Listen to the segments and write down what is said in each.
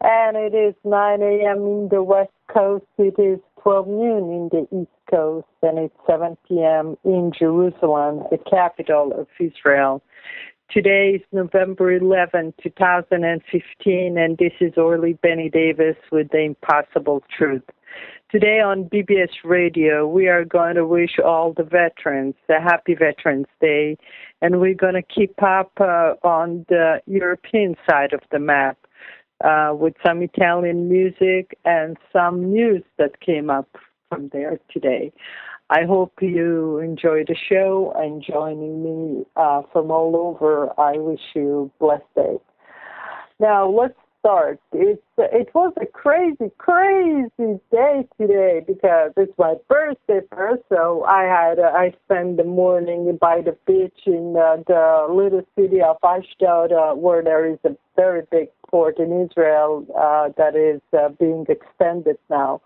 And it is 9 a.m. in the West Coast. It is 12 noon in the East Coast. And it's 7 p.m. in Jerusalem, the capital of Israel. Today is November 11, 2015, and this is Orly Benny Davis with The Impossible Truth. Today on BBS Radio, we are going to wish all the veterans a happy Veterans Day, and we're going to keep up on the European side of the map with some Italian music and some news that came up from there today. I hope you enjoy the show and joining me from all over. I wish you a blessed day. Now, let's start. It was a crazy, crazy day today because it's my birthday first, so I spent the morning by the beach in the little city of Ashdod, where there is a very big port in Israel that is being extended now.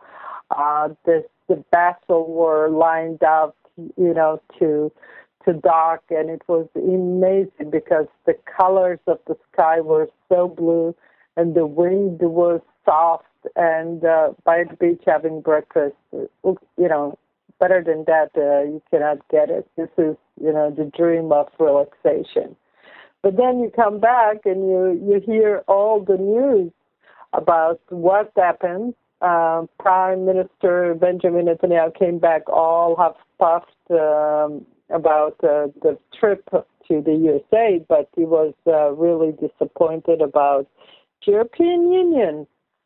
The vessels were lined up, to dock, and it was amazing because the colors of the sky were so blue, and the wind was soft, and by the beach having breakfast, better than that, you cannot get it. This is, the dream of relaxation. But then you come back and you hear all the news about what happened. Prime Minister Benjamin Netanyahu came back all half-puffed about the trip to the USA, but he was really disappointed about the European Union.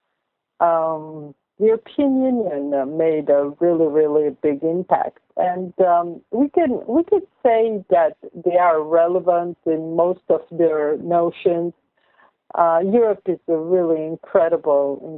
The European Union made a really, really big impact, and we could say that they are relevant in most of their notions. Europe is a really incredible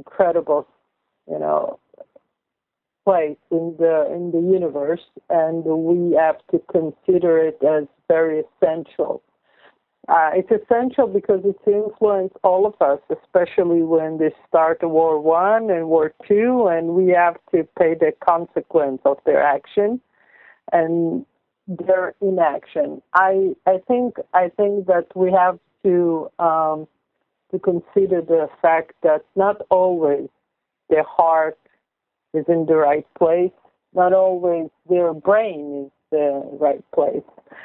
place in the universe, and we have to consider it as very essential. It's essential because it influences all of us, especially when they start War I and War II, and we have to pay the consequence of their action and their inaction. I think that we have to consider the fact that not always their heart is in the right place. Not always their brain is the right place.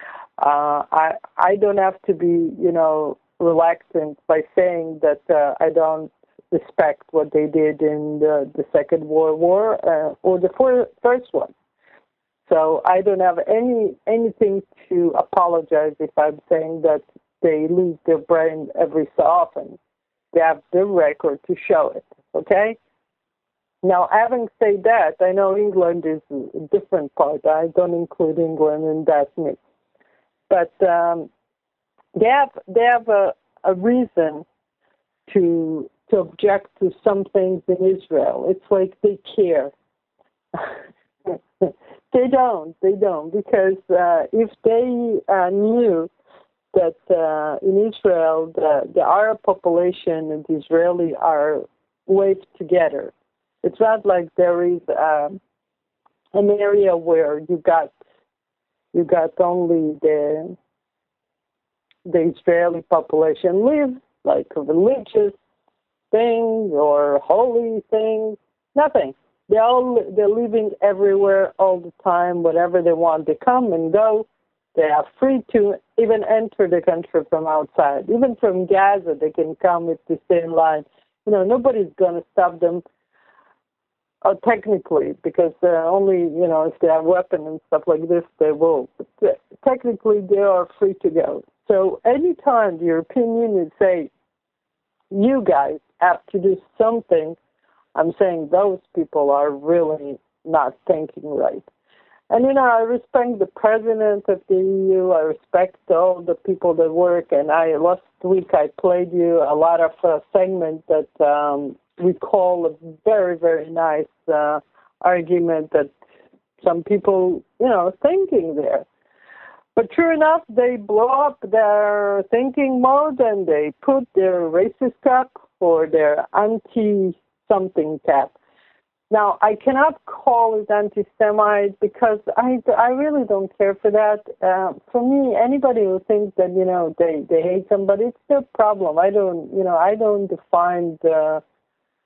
I don't have to be, reluctant by saying that I don't respect what they did in the Second World War or the first one. So I don't have anything to apologize if I'm saying that they lose their brain every so often. They have the record to show it, okay? Now, having said that, I know England is a different part. I don't include England in that mix. But they have a reason to object to some things in Israel. It's like they care. They don't, because if they knew that in Israel the Arab population and the Israeli are waved together. It's not like there is an area where you got only the Israeli population live, like a religious thing or holy thing. Nothing. They're living everywhere all the time. Whatever they want, they come and go. They are free to even enter the country from outside. Even from Gaza, they can come with the same line. Nobody's going to stop them. Technically, because only, if they have weapons and stuff like this, they will. But technically, they are free to go. So anytime the European Union say, you guys have to do something, I'm saying those people are really not thinking right. And, I respect the president of the EU. I respect all the people that work. And last week I played you a lot of segments that recall a very, very nice argument that some people, thinking there. But true enough, they blow up their thinking mode and they put their racist cap or their anti-something cap. Now, I cannot call it anti-Semite because I really don't care for that. For me, anybody who thinks that, they hate somebody, it's their problem. I don't define the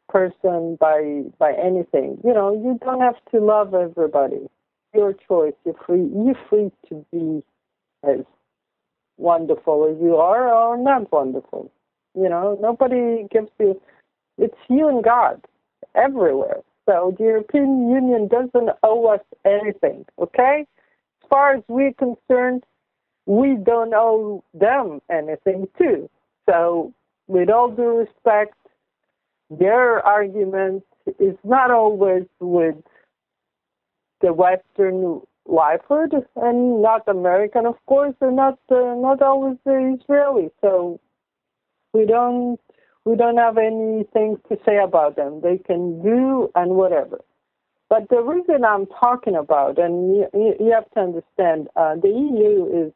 person by anything. You know, you don't have to love everybody. Your choice. You're free. You're free to be as wonderful as you are or not wonderful. You know, nobody gives you. It's you and God everywhere. So the European Union doesn't owe us anything. Okay, as far as we're concerned, we don't owe them anything too. So, with all due respect, their argument is not always with the Western livelihood and not American, of course, and not always the Israeli. So we don't have anything to say about them. They can do and whatever. But the reason I'm talking about, and you have to understand, the EU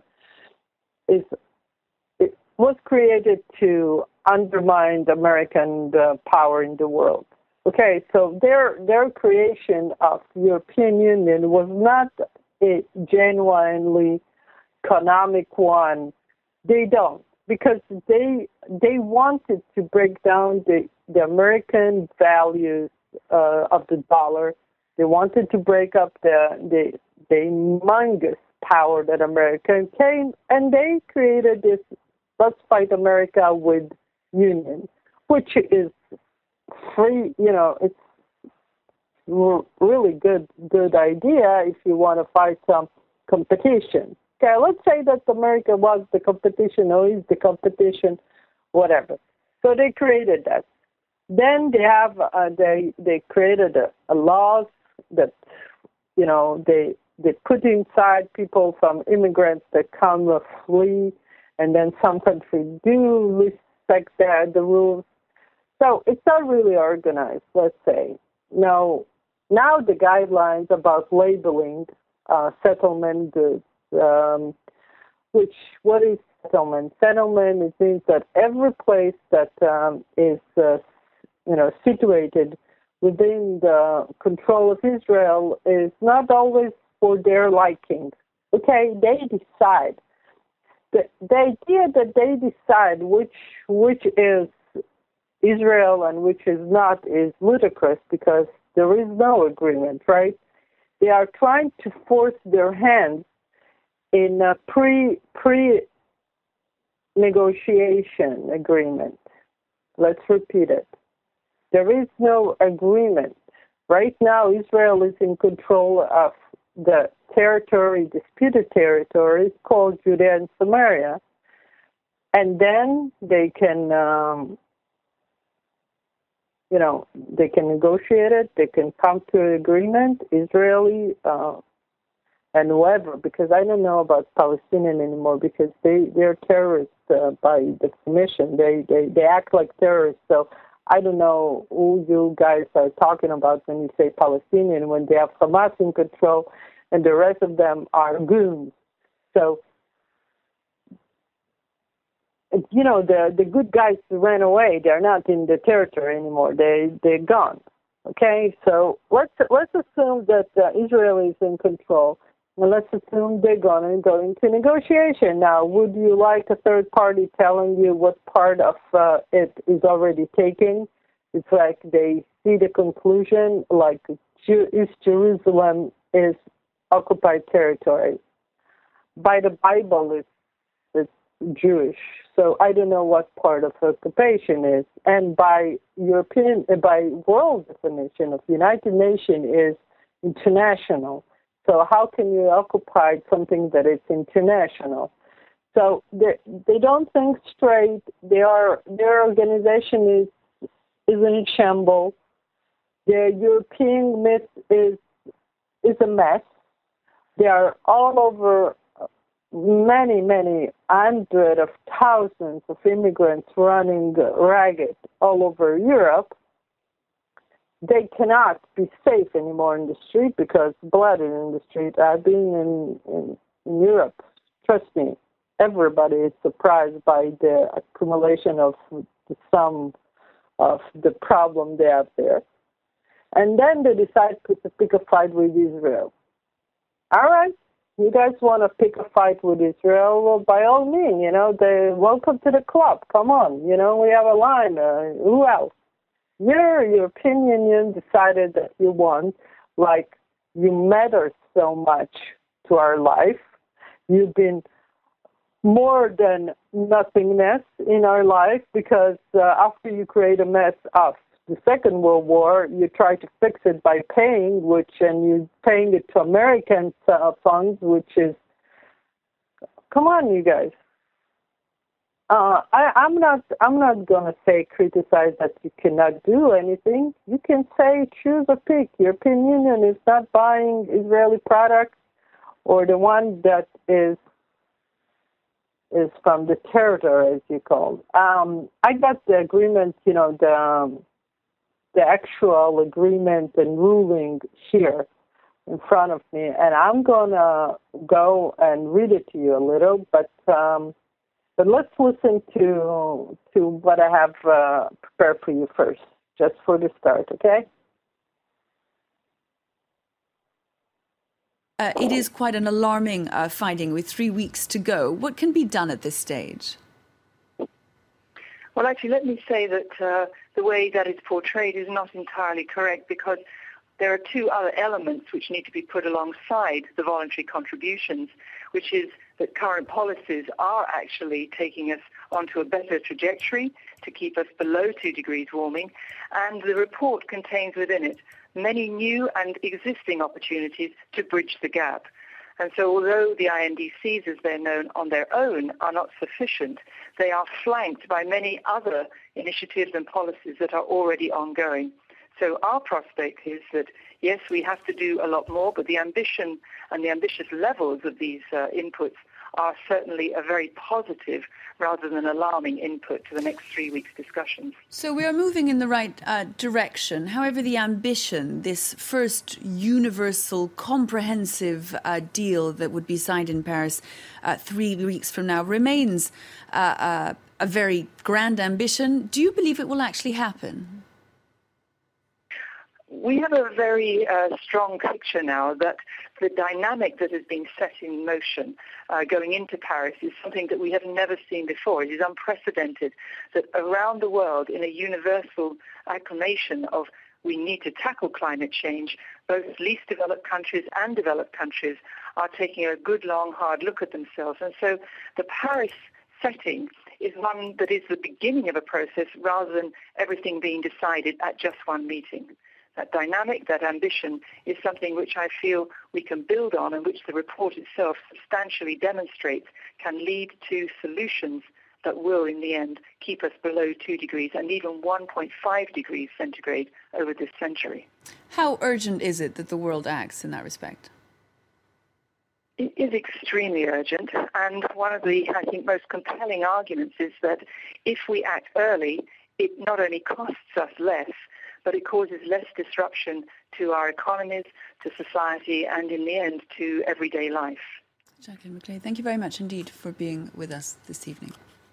it was created to undermine the American power in the world. Okay, so their creation of European Union was not a genuinely economic one. They don't, because they wanted to break down the American values of the dollar. They wanted to break up the humongous power that America came, and they created this "Let's Fight America" with union, which is free. You know, it's really good idea if you want to fight some competition. Okay, let's say that America was the competition or is the competition, whatever. So they created that. Then they have they created a laws that, you know, they put inside people from immigrants that come flee, and then some countries do respect the rules. So it's not really organized, let's say. Now the guidelines about labeling settlement goods, what is settlement? Settlement, it means that every place that is situated within the control of Israel is not always for their liking. Okay, they decide. The idea that they decide which is Israel and which is not is ludicrous, because there is no agreement, right? They are trying to force their hands in a pre-negotiation agreement. Let's repeat it. There is no agreement. Right now, Israel is in control of the disputed territories called Judea and Samaria. And then they can, they can negotiate it. They can come to an agreement, Israeli and whoever, because I don't know about Palestinian anymore, because they're terrorists by definition. They act like terrorists. So I don't know who you guys are talking about when you say Palestinian, when they have Hamas in control and the rest of them are goons. So, the good guys ran away. They're not in the territory anymore. They're gone. Okay, so let's assume that Israel is in control, and let's assume they're going to go into negotiation. Now, would you like a third party telling you what part of it is already taken? It's like they see the conclusion, like East Jerusalem is occupied territory. By the Bible, it's Jewish. So I don't know what part of occupation is. And by world definition of United Nations is international. So how can you occupy something that is international? So they don't think straight. Their organization is in shambles. Their European myth is a mess. They are all over. Many hundreds of thousands of immigrants running ragged all over Europe. They cannot be safe anymore in the street because blood is in the street. I've been in Europe. Trust me, everybody is surprised by the accumulation of the sum of the problem they have there. And then they decide to pick a fight with Israel. All right. You guys want to pick a fight with Israel? Well, by all means, welcome to the club. Come on, we have a line. Who else? your opinion you decided that you want, like you matter so much to our life. You've been more than nothingness in our life because after you create a mess of the Second World War, you try to fix it by paying, and you're paying it to American funds, which is, come on, you guys. I'm not gonna say criticize that you cannot do anything. You can say choose a pick. Your opinion is not buying Israeli products or the one that is from the territory, as you call it. I got the agreement, the actual agreement and ruling here in front of me, and I'm gonna go and read it to you a little, but let's listen to what I have prepared for you first, just for the start, okay? It is quite an alarming finding with 3 weeks to go. What can be done at this stage? Well, actually, let me say that the way that it's portrayed is not entirely correct, because there are two other elements which need to be put alongside the voluntary contributions, which is that current policies are actually taking us onto a better trajectory to keep us below 2 degrees warming, and the report contains within it many new and existing opportunities to bridge the gap. And so although the INDCs, as they're known on their own, are not sufficient, they are flanked by many other initiatives and policies that are already ongoing. So our prospect is that, yes, we have to do a lot more, but the ambition and the ambitious levels of these inputs are certainly a very positive rather than alarming input to the next 3 weeks' discussions. So we are moving in the right direction. However, the ambition, this first universal, comprehensive deal that would be signed in Paris 3 weeks from now, remains a very grand ambition. Do you believe it will actually happen? We have a very strong picture now that the dynamic that has been set in motion going into Paris is something that we have never seen before. It is unprecedented that around the world, in a universal acclamation of we need to tackle climate change, both least developed countries and developed countries are taking a good, long, hard look at themselves. And so the Paris setting is one that is the beginning of a process rather than everything being decided at just one meeting. That dynamic, that ambition is something which I feel we can build on and which the report itself substantially demonstrates can lead to solutions that will, in the end, keep us below 2 degrees and even 1.5 degrees centigrade over this century. How urgent is it that the world acts in that respect? It is extremely urgent, and one of the, I think, most compelling arguments is that if we act early, it not only costs us less, but it causes less disruption to our economies, to society, and in the end, to everyday life. Jacqueline Macleay, thank you very much indeed for being with us this evening.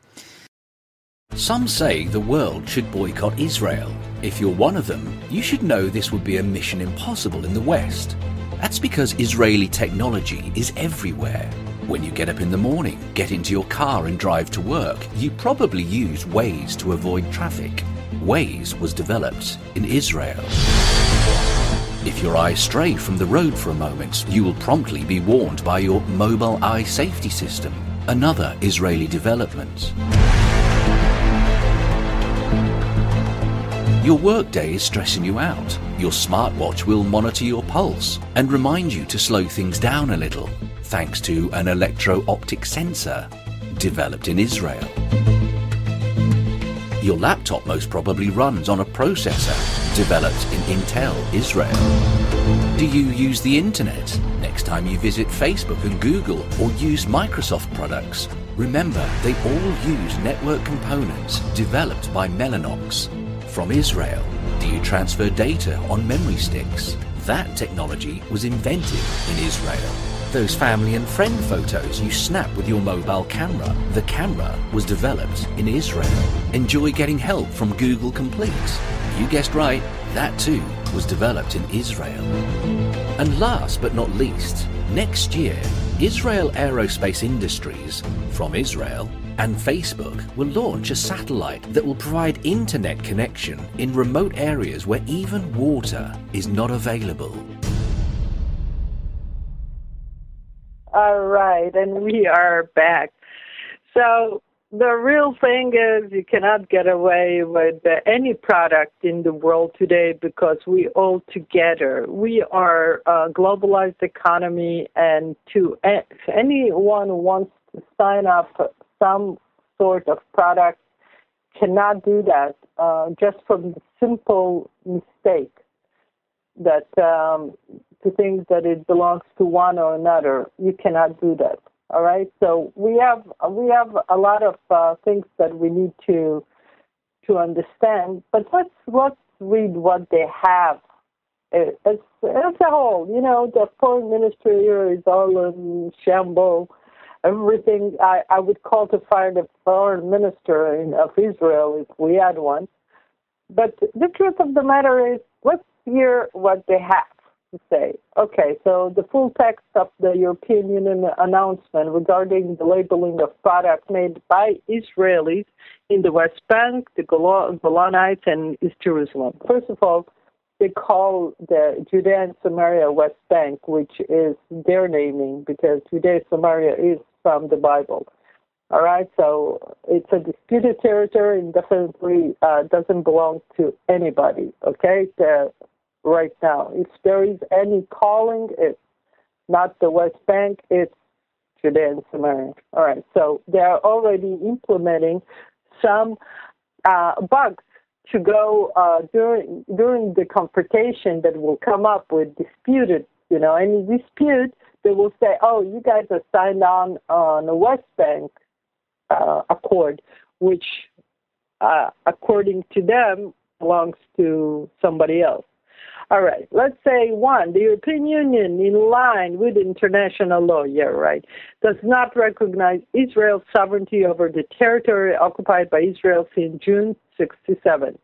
Some say the world should boycott Israel. If you're one of them, you should know this would be a mission impossible in the West. That's because Israeli technology is everywhere. When you get up in the morning, get into your car and drive to work, you probably use Waze to avoid traffic. Waze was developed in Israel. If your eyes stray from the road for a moment, you will promptly be warned by your mobile eye safety system, another Israeli development. Your workday is stressing you out. Your smartwatch will monitor your pulse and remind you to slow things down a little, thanks to an electro-optic sensor developed in Israel. Your laptop most probably runs on a processor developed in Intel, Israel. Do you use the internet? Next time you visit Facebook and Google or use Microsoft products, remember they all use network components developed by Mellanox from Israel. Do you transfer data on memory sticks? That technology was invented in Israel. Those family and friend photos you snap with your mobile camera, the camera was developed in Israel. Enjoy getting help from Google Complete? You guessed right, that too was developed in Israel. And last but not least, next year, Israel Aerospace Industries from Israel And Facebook will launch a satellite that will provide internet connection in remote areas where even water is not available. All right, and we are back. So the real thing is you cannot get away with any product in the world today because we all together. We are a globalized economy, and if anyone who wants to sign up for some sort of product cannot do that just from the simple mistake that to think that it belongs to one or another. You cannot do that. All right. So we have a lot of things that we need to understand. But let's read what they have as a whole. You know, the foreign ministry here is all in shambles. Everything I would call to fire the foreign minister of Israel if we had one. But the truth of the matter is, let's hear what they have to say. Okay, so the full text of the European Union announcement regarding the labeling of products made by Israelis in the West Bank, the Golan Heights, and East Jerusalem. First of all, they call the Judea and Samaria West Bank, which is their naming because Judea and Samaria is from the Bible. All right, so it's a disputed territory and definitely doesn't belong to anybody, okay, right now. If there is any calling, it's not the West Bank, it's Judea and Samaria. All right, so they're already implementing some bugs to go during the confrontation that will come up with disputed, any dispute, they will say, oh, you guys are signed on the West Bank Accord, which, according to them, belongs to somebody else. All right, let's say one, the European Union, in line with international law, does not recognize Israel's sovereignty over the territory occupied by Israel since June 1967,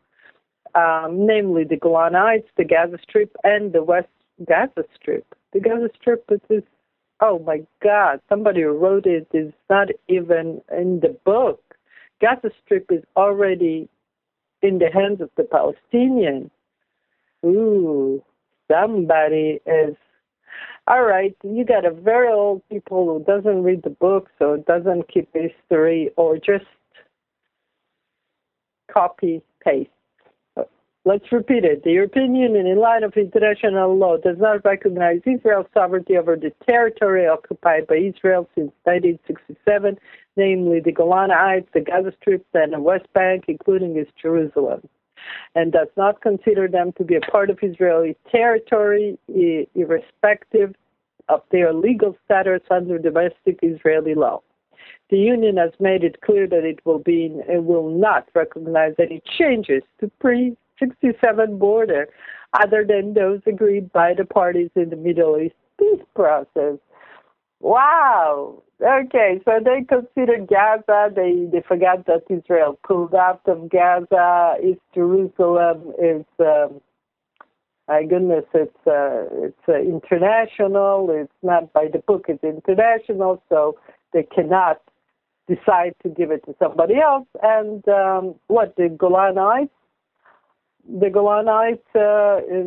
namely the Golan Heights, the Gaza Strip, and the West Gaza Strip. The Gaza Strip is, oh my God, somebody who wrote it is not even in the book. Gaza Strip is already in the hands of the Palestinians. Ooh, somebody is. All right, you got a very old people who doesn't read the books or doesn't keep history or just copy, paste. Let's repeat it. The European Union, in line of international law, does not recognize Israel's sovereignty over the territory occupied by Israel since 1967, namely the Golan Heights, the Gaza Strip, and the West Bank, including East Jerusalem, and does not consider them to be a part of Israeli territory, irrespective of their legal status under domestic Israeli law. The Union has made it clear that it will not recognize any changes to pre-67 border other than those agreed by the parties in the Middle East peace process. Wow. Okay, so they consider Gaza, they forgot that Israel pulled out of Gaza. East Jerusalem is, my goodness, it's international. It's not by the book, it's international, so they cannot decide to give it to somebody else. And the Golan Heights? The Golan Heights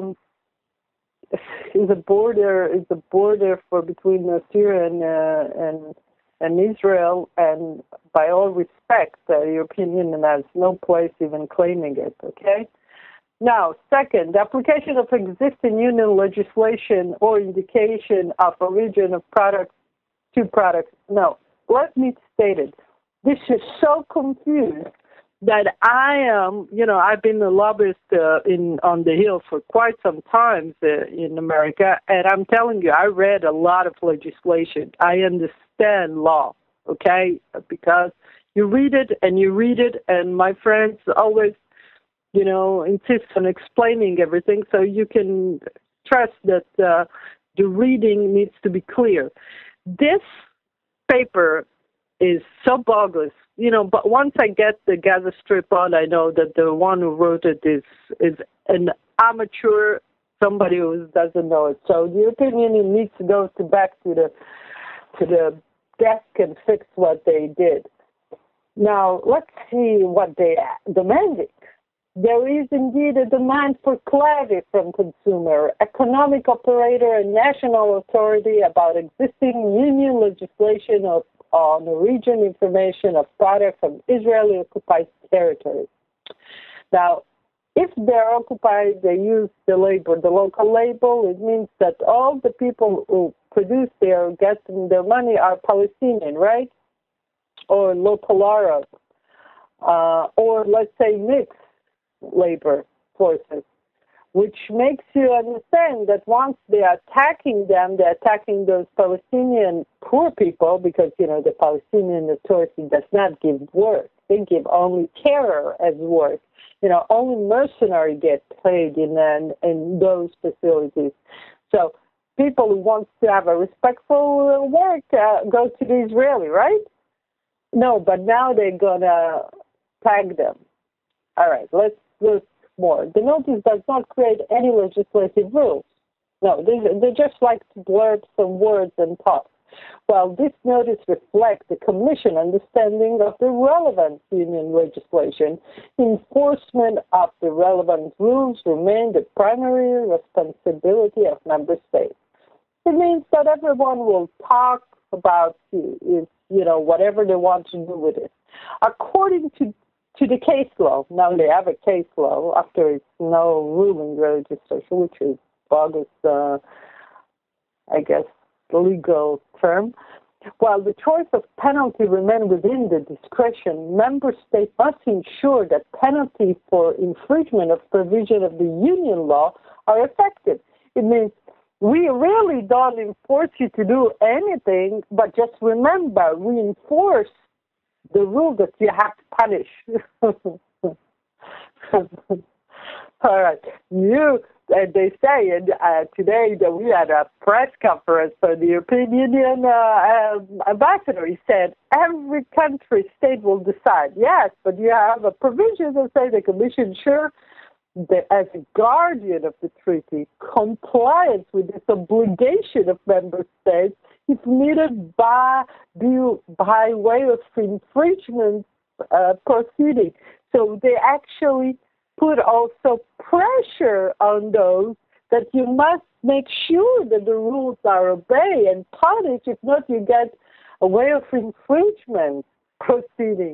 is a border for between Syria and Israel, and by all respect, the European Union has no place even claiming it. Okay. Now, second, the application of existing union legislation or indication of origin of products to products. No, let me state it. This is so confused that I am, I've been a lobbyist on the Hill for quite some time in America, and I'm telling you, I read a lot of legislation. I understand law, okay, because you read it, and my friends always, insist on explaining everything, so you can trust that the reading needs to be clear. This paper is so bogus. But once I get the Gaza Strip on, I know that the one who wrote it is an amateur, somebody who doesn't know it. So the European Union needs to go back to the desk and fix what they did. Now, let's see what they are demanding. There is indeed a demand for clarity from consumer, economic operator, and national authority about existing union legislation on origin information of products from Israeli occupied territory. Now, if they're occupied, they use the local label. It means that all the people who produce there, getting their money, are Palestinian, right? Or local Arab, or let's say mixed labor forces, which makes you understand that once they are attacking them, they're attacking those Palestinian poor people because, the Palestinian Authority does not give work. They give only terror as work. Only mercenaries get paid in those facilities. So people who want to have a respectful work go to the Israeli, right? No, but now they're going to tag them. All right, let's look more. The notice does not create any legislative rules. No, they just like to blurt some words and talk. Well, this notice reflects the Commission understanding of the relevant union legislation. Enforcement of the relevant rules remain the primary responsibility of member states. It means that everyone will talk about whatever they want to do with it. According to the case law, now they have a case law after it's no ruling registration, which is bogus, legal term. While the choice of penalty remains within the discretion, member states must ensure that penalties for infringement of provision of the union law are effective. It means we really don't enforce you to do anything, but just remember, we enforce the rule that you have to punish. All right. They say today that we had a press conference for the European Union ambassador. He said every state will decide. Yes, but you have a provision that says the Commission as a guardian of the treaty, compliance with this obligation of member states if needed by way of infringement proceeding. So they actually put also pressure on those that you must make sure that the rules are obeyed and punish. If not, you get a way of infringement proceeding.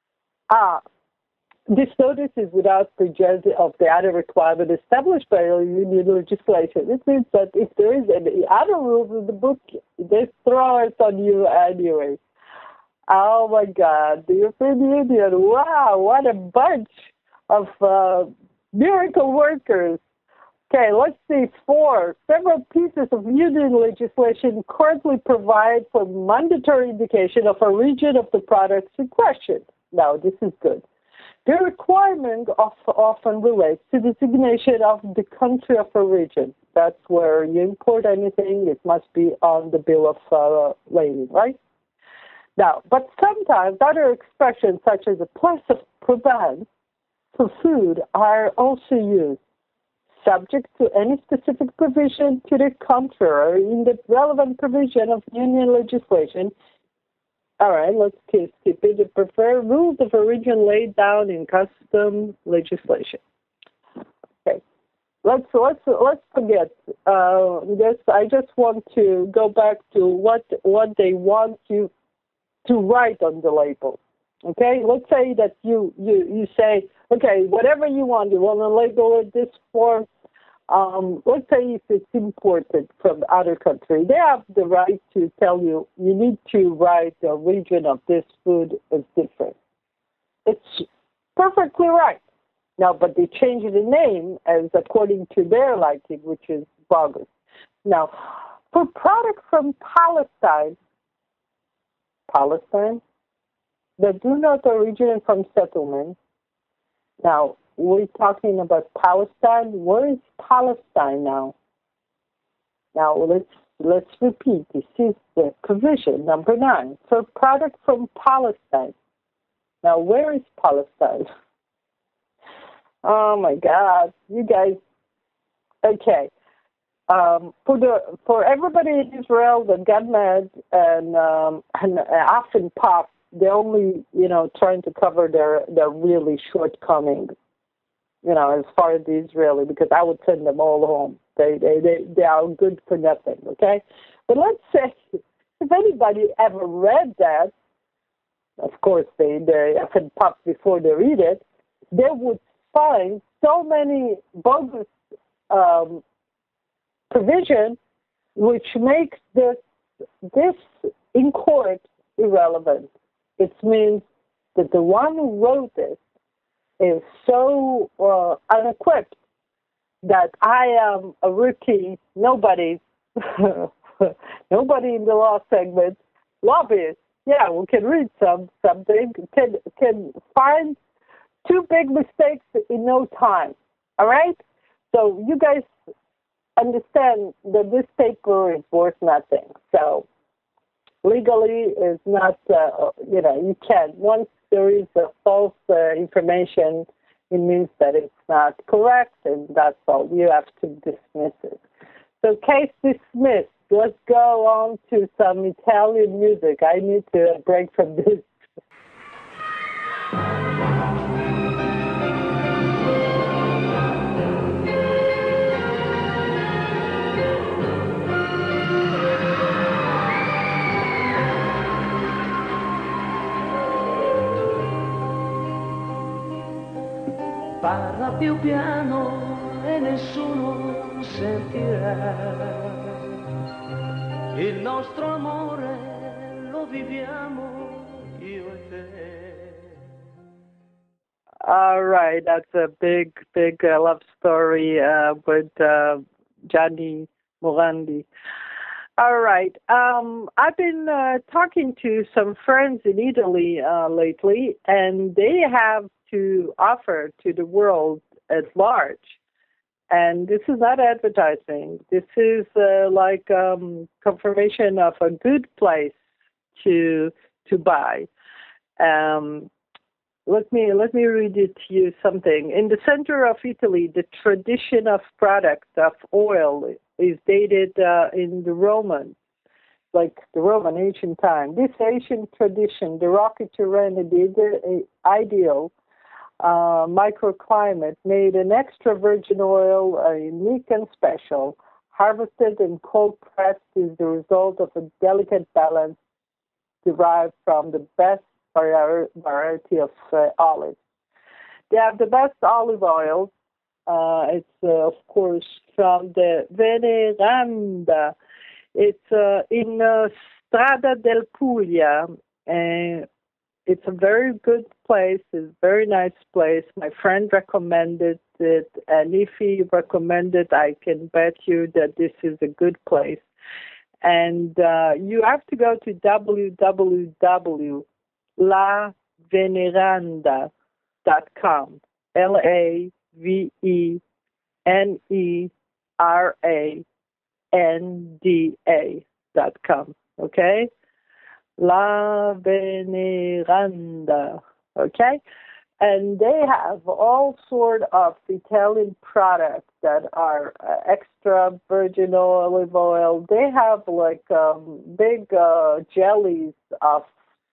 This notice is without prejudice of the other requirement established by union legislation. It means that if there is any other rules in the book, they throw it on you anyway. Oh my God, the European Union, wow, what a bunch of miracle workers. Okay, let's see. 4, several pieces of union legislation currently provide for mandatory indication of origin of the products in question. Now, this is good. The requirement often relates to designation of the country of origin. That's where you import anything, it must be on the bill of lading, right? Now, but sometimes other expressions such as a place of provenance for food are also used, subject to any specific provision to the contrary in the relevant provision of union legislation. All right, let's skip it. The preferred rules of origin laid down in custom legislation. Okay, let's forget this. I just want to go back to what they want you to write on the label. Okay, let's say that you say, okay, whatever you want to label it this form. Let's say if it's imported from the other country, they have the right to tell you, you need to write the origin of this food is different. It's perfectly right. Now, but they change the name as according to their liking, which is bogus. Now, for products from Palestine that do not originate from settlements. Now, we're talking about Palestine. Where is Palestine now? Now, let's repeat. This is the provision, number 9, for product from Palestine. Now, where is Palestine? Oh, my God. You guys. Okay. For everybody in Israel that got mad and often popped they're only, trying to cover their really shortcomings, as far as the Israeli, because I would send them all home. They are good for nothing, okay? But let's say, if anybody ever read that, of course they have it popped before they read it, they would find so many bogus provision which makes this in court irrelevant. It means that the one who wrote this is so unequipped that I am a rookie, nobody in the law segment, lobbyist, we can read something, can find two big mistakes in no time. All right? So you guys understand that this paper is worth nothing. So legally is not, you can't. Once there is a false information, it means that it's not correct, and that's all. You have to dismiss it. So case dismissed. Let's go on to some Italian music. I need to break from this. Parla più piano e nessuno sentirà. Il nostro amore lo viviamo io e te. All right, that's a big love story with Gianni Morandi. All right, I've been talking to some friends in Italy lately, and they have to offer to the world at large. And this is not advertising. This is like confirmation of a good place to buy. Let me read it to you something. In the center of Italy, the tradition of product of oil is dated in the Romans, like the Roman ancient time. This ancient tradition, the rocky terrain, and the ideal microclimate made an extra virgin oil unique and special. Harvested and cold pressed is the result of a delicate balance derived from the best variety of olives. They have the best olive oil. It's, of course, from the Veneranda. It's in Strada del Puglia. It's a very good place. It's a very nice place. My friend recommended it, and if he recommended, I can bet you that this is a good place. And you have to go to www.laveneranda.com, LAVENERANDA.com, okay? La Veneranda, okay? And they have all sort of Italian products that are extra virgin olive oil. They have like big jellies of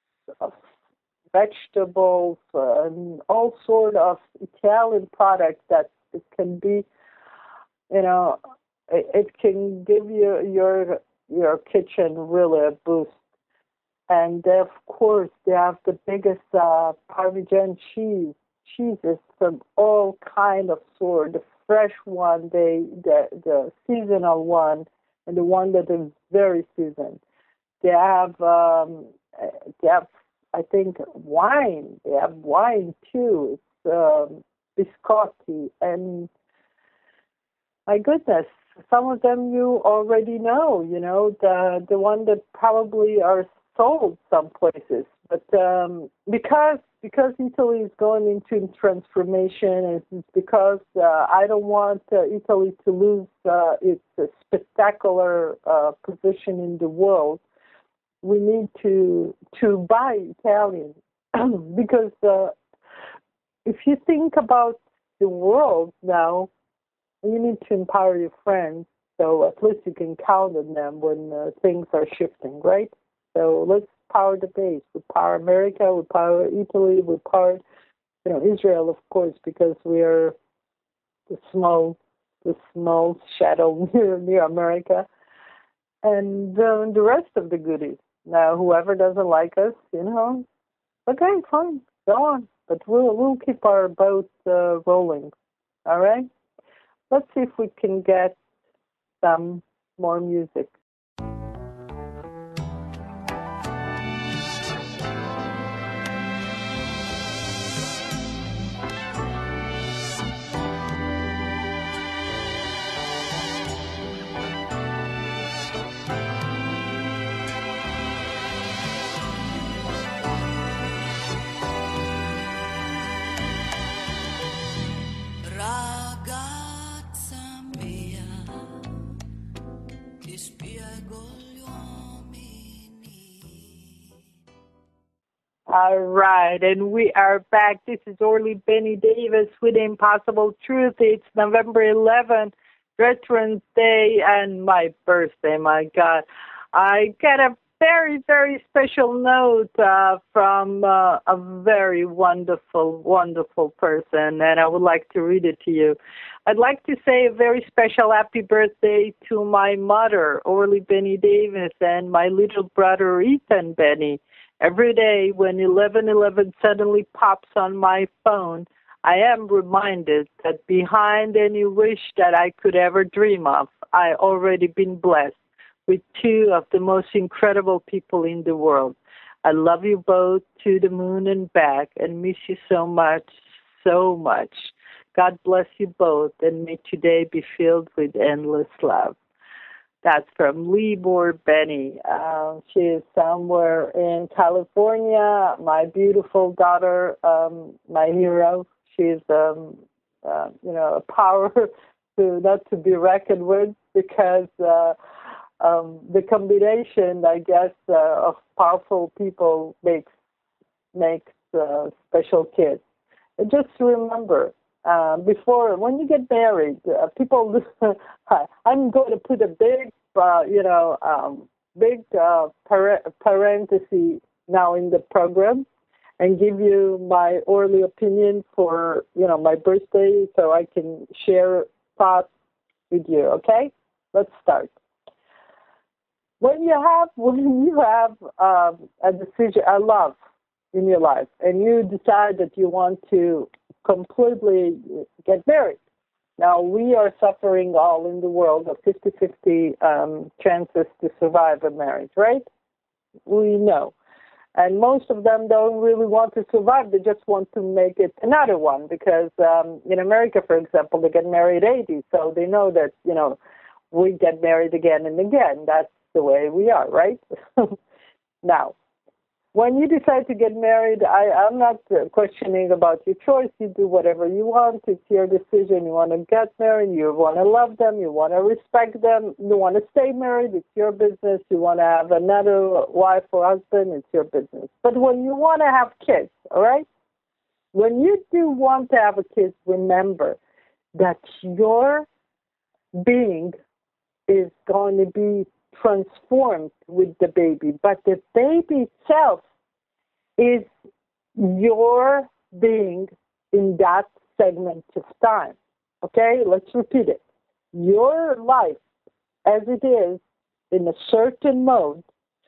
vegetables and all sort of Italian products that it can be, it can give you your kitchen really a boost. And of course, they have the biggest Parmesan cheeses from all kind of sort. The fresh one, the seasonal one, and the one that is very seasoned. They have, I think, wine. They have wine too. It's biscotti, and my goodness, some of them you already know. The one that probably are sold some places, but because Italy is going into transformation, it's because I don't want Italy to lose its spectacular position in the world. We need to buy Italian because if you think about the world now, you need to empower your friends, so at least you can count on them when things are shifting, right? So let's power the base. We power America, we power Italy, we power, Israel, of course, because we are the small shadow near America, and the rest of the goodies. Now, whoever doesn't like us, okay, fine, go on. But we'll keep our boat rolling. All right. Let's see if we can get some more music. All right, and we are back. This is Orly Benny Davis with Impossible Truth. It's November 11th, Veterans Day, and my birthday, my God. I got a very, very special note from a very wonderful, wonderful person, and I would like to read it to you. I'd like to say a very special happy birthday to my mother, Orly Benny Davis, and my little brother, Ethan Benny. Every day when 11:11 suddenly pops on my phone, I am reminded that behind any wish that I could ever dream of, I already been blessed with two of the most incredible people in the world. I love you both to the moon and back and miss you so much, so much. God bless you both, and may today be filled with endless love. That's from Libor Benny. She is somewhere in California. My beautiful daughter, my hero. She's, a power not to be reckoned with, because the combination, I guess, of powerful people makes special kids. And just remember, when you get married, people, I'm going to put a big, parenthesis now in the program and give you my Orly opinion for, my birthday, so I can share thoughts with you. Okay, let's start. When you have a decision, a love in your life, and you decide that you want to completely get married. Now, we are suffering all in the world of 50-50 chances to survive a marriage, right? We know. And most of them don't really want to survive. They just want to make it another one, because in America, for example, they get married at 80, so they know that, we get married again and again. That's the way we are, right? Now, when you decide to get married, I'm not questioning about your choice. You do whatever you want. It's your decision. You want to get married. You want to love them. You want to respect them. You want to stay married. It's your business. You want to have another wife or husband. It's your business. But when you want to have kids, all right? When you do want to have a kid, remember that your being is going to be transformed with the baby, but the baby itself is your being in that segment of time. Okay, let's repeat it. Your life, as it is in a certain mode,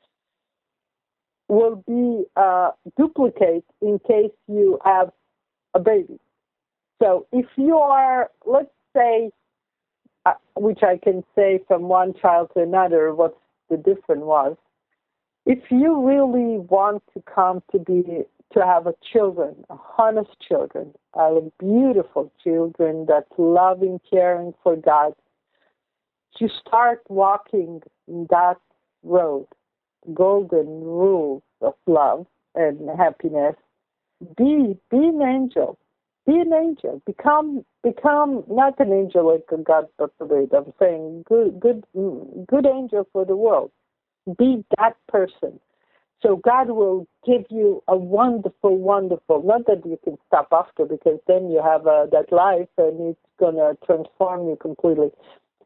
will be duplicate in case you have a baby. So if you are, let's say, which I can say from one child to another, what the difference was. If you really want to come to have a children, honest children, beautiful children that love and caring for God, you start walking that road, golden rules of love and happiness. Be an angel. Be an angel. Become not an angel like a God forbid. I'm saying good angel for the world. Be that person. So God will give you a wonderful, wonderful, not that you can stop after, because then you have that life and it's going to transform you completely.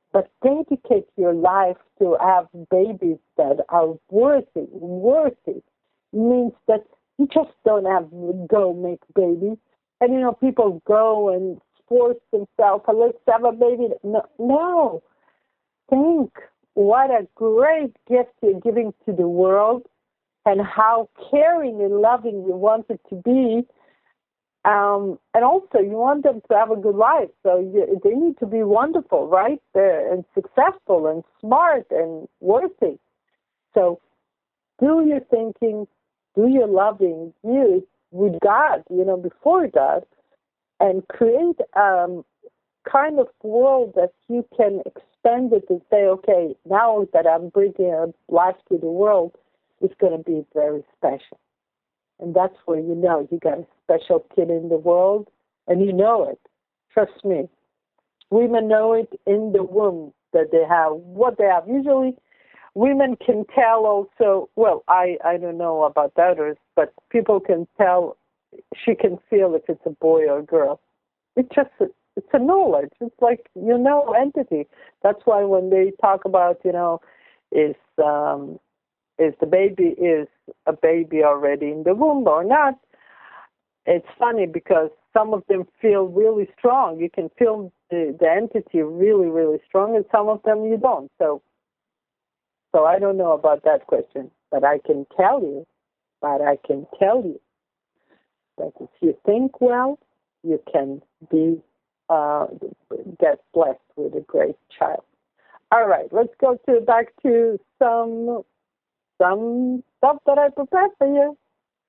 but dedicate your life to have babies that are worthy. Means that you just don't have to go make babies. And, people go and force themselves, let's have a baby. No. Think what a great gift you're giving to the world and how caring and loving you want it to be. And also, you want them to have a good life. So they need to be wonderful, right? And successful and smart and worthy. So do your thinking, do your loving, you with God, before God, and create kind of world that you can expand it and say, okay, now that I'm bringing a life to the world, it's going to be very special. And that's where you got a special kid in the world, and you know it. Trust me. Women know it in the womb that they have, what they have. Usually, women can tell also, well, I don't know about others, but people can tell, she can feel if it's a boy or a girl. It's a knowledge. It's like, entity. That's why when they talk about, is the baby is a baby already in the womb or not, it's funny because some of them feel really strong. You can feel the entity really, really strong, and some of them you don't. So I don't know about that question, but I can tell you that if you think well, you can be get blessed with a great child. All right, let's go back to some stuff that I prepared for you.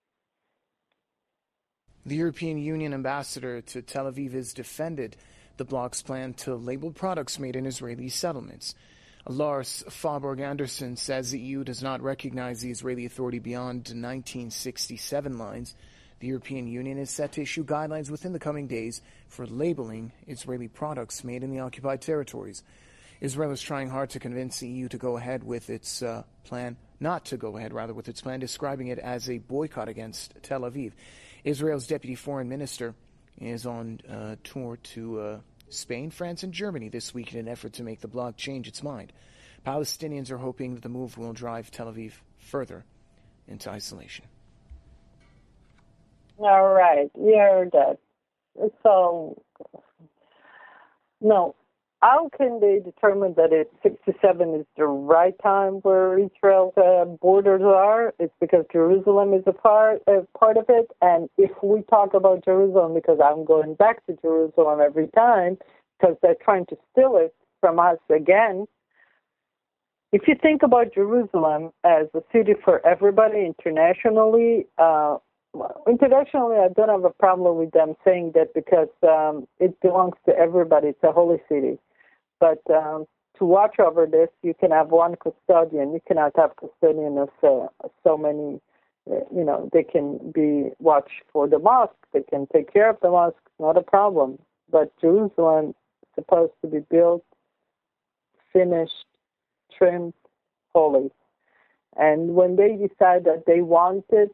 The European Union ambassador to Tel Aviv has defended the bloc's plan to label products made in Israeli settlements. Lars Faaborg Anderson says the EU does not recognize the Israeli Authority beyond 1967 lines. The European Union is set to issue guidelines within the coming days for labeling Israeli products made in the occupied territories. Israel is trying hard to convince the EU to go ahead with its plan, not to go ahead, rather, with its plan, describing it as a boycott against Tel Aviv. Israel's deputy foreign minister is on tour to Spain, France, and Germany this week in an effort to make the bloc change its mind. Palestinians are hoping that the move will drive Tel Aviv further into isolation. All right, you heard that. So, no. How can they determine that 67 is the right time where Israel's borders are? It's because Jerusalem is a part of it. And if we talk about Jerusalem, because I'm going back to Jerusalem every time, because they're trying to steal it from us again. If you think about Jerusalem as a city for everybody internationally, I don't have a problem with them saying that because it belongs to everybody. It's a holy city. But to watch over this, you can have one custodian. You cannot have custodian of so many. They can be watch for the mosque. They can take care of the mosque. Not a problem. But Jerusalem is supposed to be built, finished, trimmed, holy. And when they decide that they want it,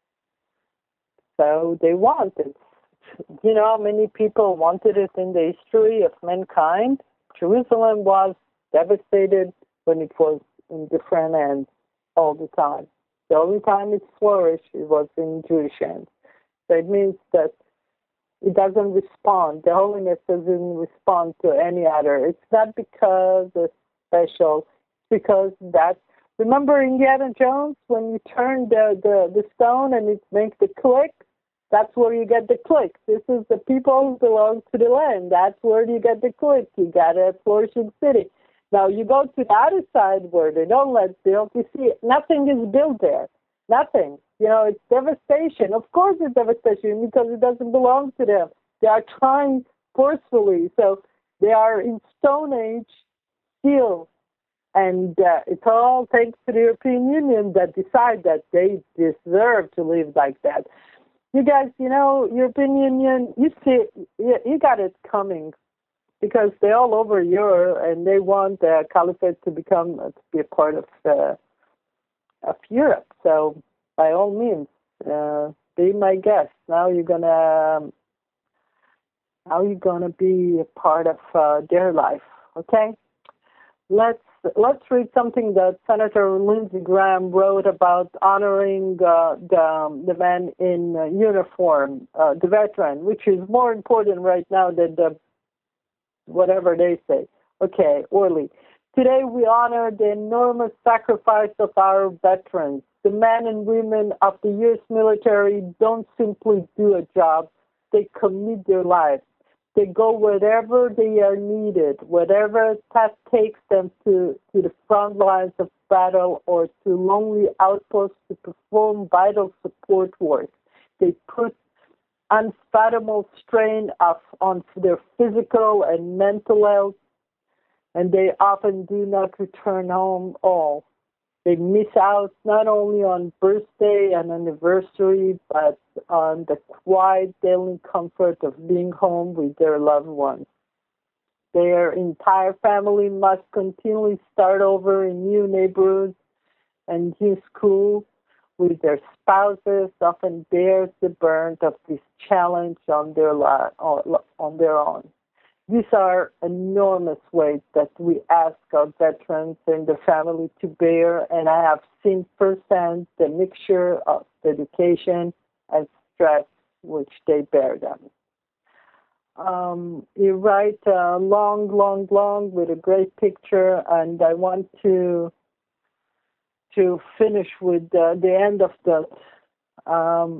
so they want it. You know how many people wanted it in the history of mankind? Jerusalem was devastated when it was in different hands all the time. The only time it flourished, it was in Jewish hands. So it means that it doesn't respond. The holiness doesn't respond to any other. It's not because it's special. It's because that. Remember Indiana Jones when you turn the stone and it makes the click? That's where you get the click. This is the people who belong to the land. That's where you get the click. You got a flourishing city. Now you go to the other side where they don't let build. You see, nothing is built there. Nothing. It's devastation. Of course it's devastation because it doesn't belong to them. They are trying forcefully. So they are in Stone Age still. And it's all thanks to the European Union that decide that they deserve to live like that. You guys, European Union, you see, you got it coming because they're all over Europe and they want the caliphate to be a part of Europe. So by all means, be my guest. Now you're gonna be a part of their life. Okay. Let's read something that Senator Lindsey Graham wrote about honoring the man in uniform, the veteran, which is more important right now than the whatever they say. Okay, Orly. Today we honor the enormous sacrifice of our veterans. The men and women of the U.S. military don't simply do a job, they commit their lives. They go wherever they are needed, whatever task takes them to the front lines of battle or to lonely outposts to perform vital support work. They put unfathomable strain on their physical and mental health, and they often do not return home all. They miss out not only on birthday and anniversary, but on the quiet daily comfort of being home with their loved ones. Their entire family must continually start over in new neighborhoods and new schools with their spouses, often bears the burden of this challenge on their own. These are enormous weights that we ask our veterans and their family to bear, and I have seen firsthand the mixture of dedication and stress which they bear them. You write long with a great picture, and I want to finish with the end of that.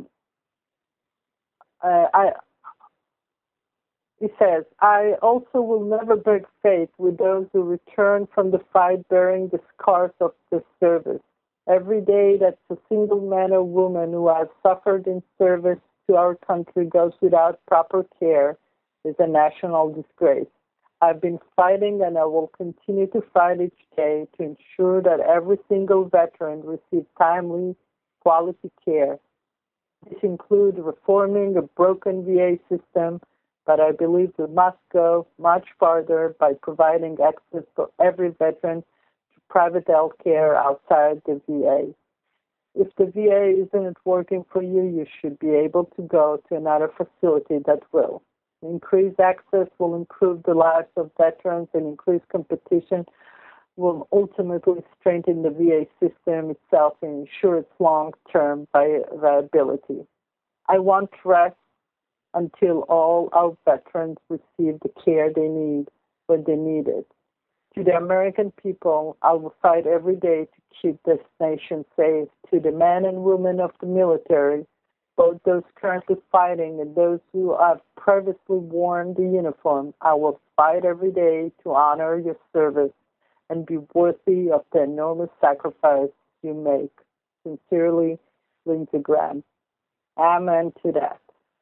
He says, I also will never break faith with those who return from the fight bearing the scars of the service. Every day that a single man or woman who has suffered in service to our country goes without proper care is a national disgrace. I've been fighting and I will continue to fight each day to ensure that every single veteran receives timely, quality care. This includes reforming a broken VA system, but I believe we must go much farther by providing access for every veteran to private health care outside the VA. If the VA isn't working for you, you should be able to go to another facility that will. Increased access will improve the lives of veterans, and increased competition will ultimately strengthen the VA system itself and ensure its long-term viability. I won't rest until all our veterans receive the care they need when they need it. To the American people, I will fight every day to keep this nation safe. To the men and women of the military, both those currently fighting and those who have previously worn the uniform, I will fight every day to honor your service and be worthy of the enormous sacrifice you make. Sincerely, Lindsey Graham. Amen to that.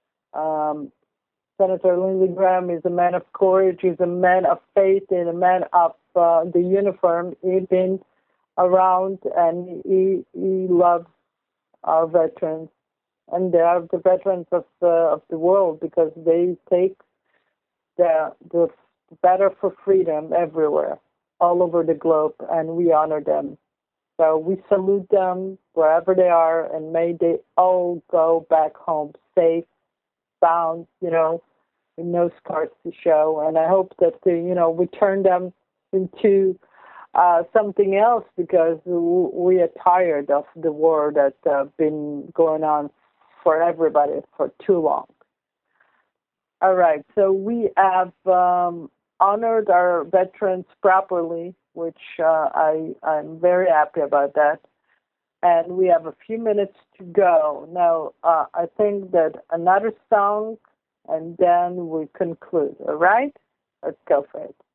Senator Lindsey Graham is a man of courage, he's a man of faith, and a man of the uniform. He's been around and he loves our veterans. And they are the veterans of the world because they take the battle for freedom everywhere, all over the globe, and we honor them. So we salute them wherever they are, and may they all go back home safe, sound, with no scars to show. And I hope that, we turn them into something else, because we are tired of the war that's been going on for everybody for too long. All right, so we have honored our veterans properly, which I'm very happy about that. And we have a few minutes to go. Now, I think that another song, and then we conclude, all right? Let's go for it.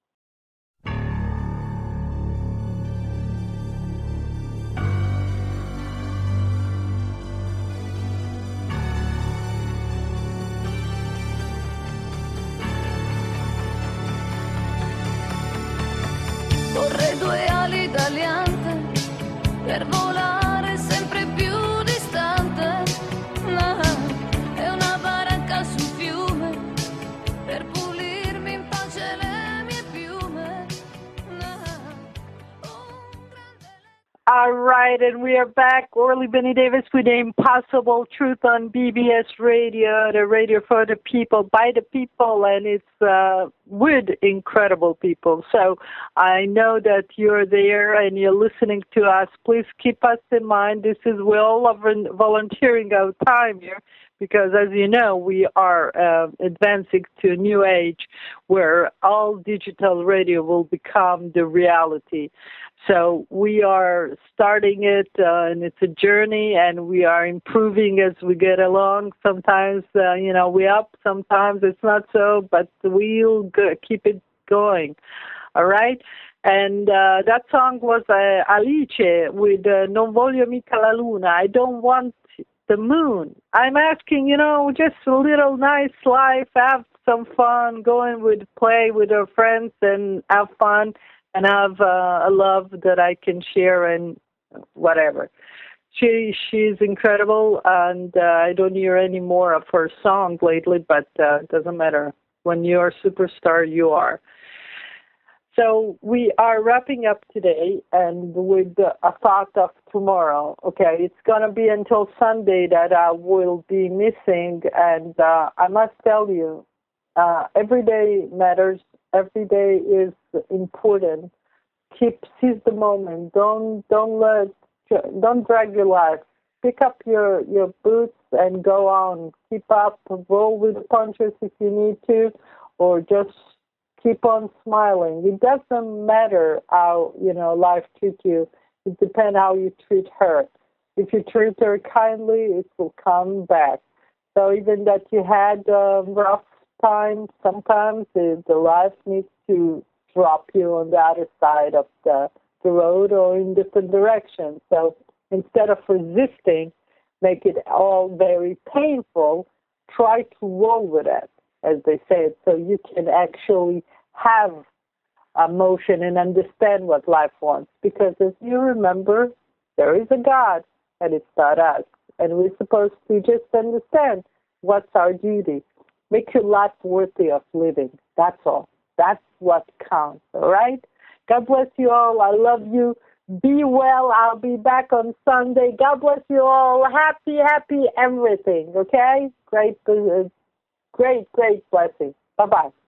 Vorrei due ali d'aliante per volare sempre più distante, e una baracca sul fiume per pulirmi in pace le mie piume. All right, and we are back. Orly Benny Davis with the Impossible Truth on BBS Radio, the radio for the people, by the people, and it's with incredible people. So I know that you're there and you're listening to us. Please keep us in mind. We're all volunteering our time here because, as you know, we are advancing to a new age where all digital radio will become the reality. So we are starting it, and it's a journey, and we are improving as we get along. Sometimes, we're up. Sometimes it's not so, but we'll keep it going. All right? And that song was Alice with Non voglio mica la luna. I don't want the moon. I'm asking, just a little nice life, have some fun, play with our friends and have fun. And have a love that I can share and whatever. She's incredible, and I don't hear any more of her songs lately, but it doesn't matter. When you're a superstar, you are. So we are wrapping up today, and with a thought of tomorrow. Okay, it's going to be until Sunday that I will be missing, and I must tell you, every day matters. Every day is important. Seize the moment. Don't drag your life. Pick up your boots and go on. Keep up. Roll with the punches if you need to, or just keep on smiling. It doesn't matter how life treats you. It depends how you treat her. If you treat her kindly, it will come back. So even that you had rough time, sometimes the life needs to drop you on the other side of the road or in different directions. So instead of resisting, make it all very painful, try to roll with it, as they say, so you can actually have emotion and understand what life wants. Because as you remember, there is a God, and it's not us. And we're supposed to just understand what's our duty. Make your life worthy of living. That's all. That's what counts, all right? God bless you all. I love you. Be well. I'll be back on Sunday. God bless you all. Happy everything, okay? Great blessing. Bye-bye.